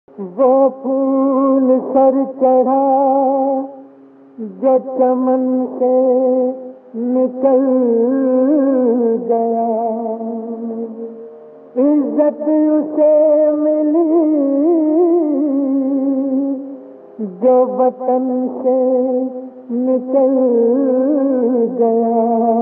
वो फूल सर चढ़ा जो चमन से निकल गया, इज्जत उसे मिली जो वतन से निकल गया।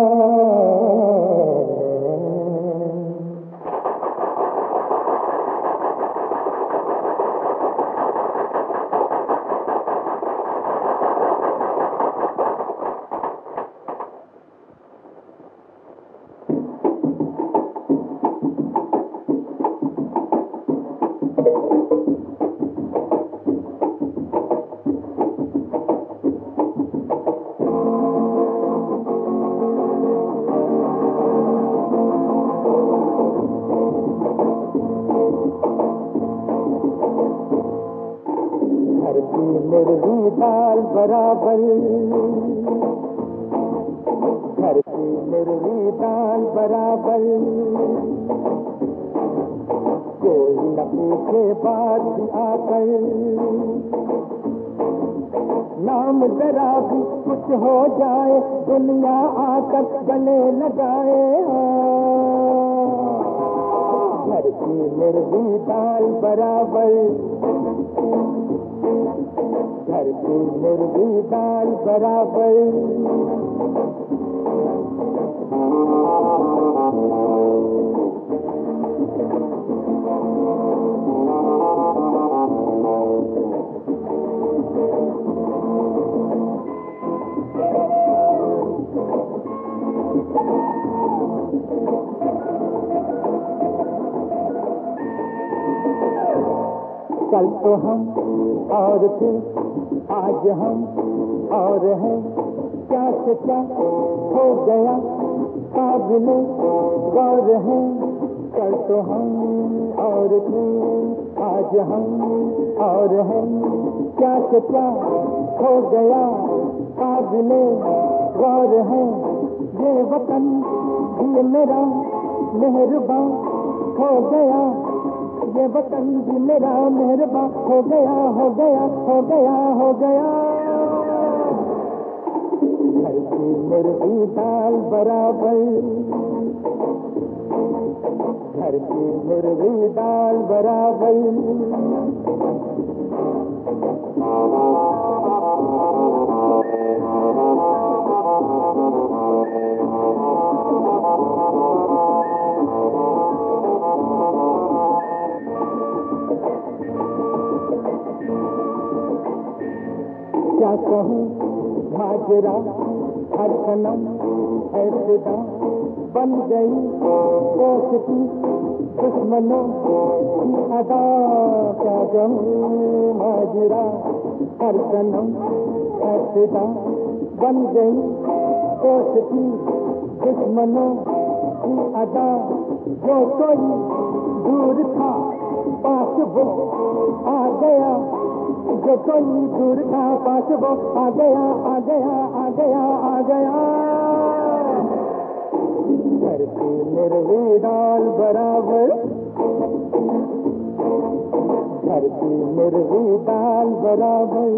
मुर्गी दाल बराबर, घर की मुर्गी दाल बराबर, कोई न पूछे बात भी आकर, नाम जरा भी कुछ हो जाए दुनिया आकर गले लगाए। घर की मुर्गी दाल बराबर, घर की मुर्गी दाल बराबर। कल तो हम और थे, आज हम और हैं, क्या से क्या हो गया काबिले गौर है। कल तो हम और थे, आज हम और हैं, क्या से क्या हो गया काबिले गौर है। ये वतन भी मेरा मेहरबान हो गया, ये वतन भी मेरा मेहरबान हो गया, हो गया, हो गया, हो गया। घर की मुर्गी दाल बराबर, घर की मुर्गी दाल बराबर। क्या कहूँ माजरा हर सनम है फिदा बन गई दोस्ती दुश्मनों की अदा। क्या कहूँ माजरा हर सनम है फिदा बन गई दोस्ती दुश्मनों की अदा। जो कोई दूर था पास वो आ गया, जो कोई दूर था पास वो आ गया, आ गया, आ गया, आ गया। घर की मुर्गी दाल बराबर, घर की मुर्गी दाल बराबर।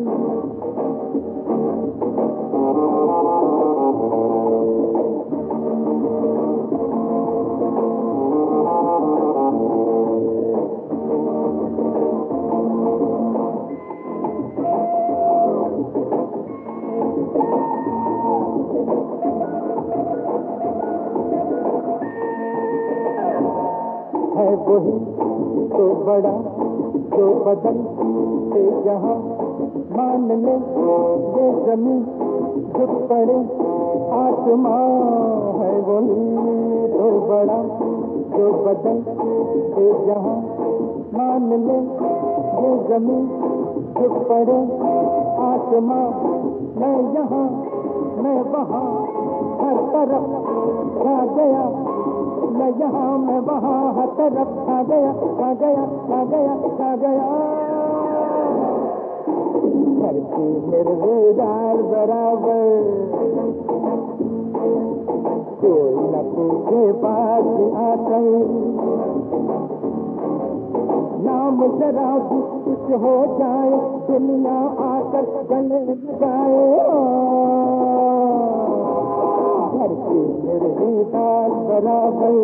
है वही तो बड़ा जो बदल से जहाँ मान ले ये जमीन झुक पड़े आसमां। है वही तो बड़ा जो बदल से जहाँ मान ले ये जमीन झुक पड़े आसमां। मैं यहाँ मैं वहाँ हर तरफ छा गया, मैं यहाँ मैं वहाँ हर तरफ छा गया, छा गया, छा गया, छा गया। घर की मुर्गी दाल बराबर, कोई न पूछे बात आकर, ना काम जरा भी कुछ हो जाए, दुनिया आकर गले लगाए। घर के मेरे दाल बराबर,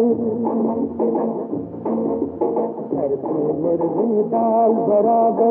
घर के मेरे दाल बराबर।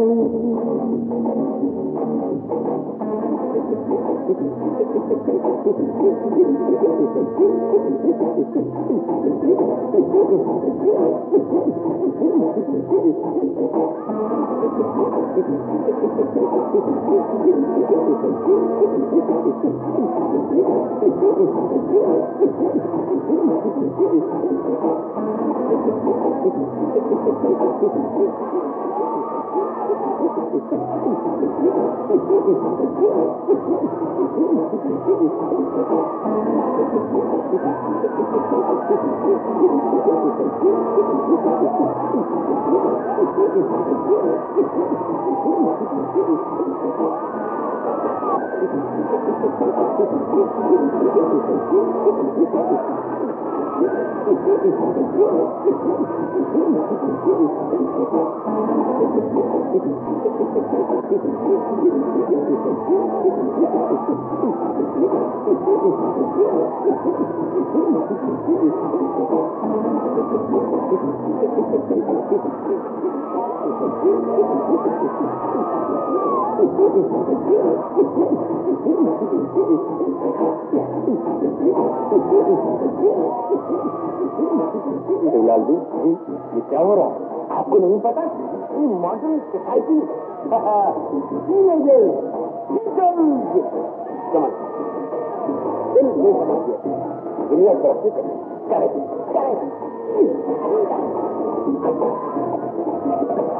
शिवलाल जी, ये क्या हो रहा है? आपको नहीं पता? ये मॉडर्न सोसाइटी दुनिया तरक्की करे।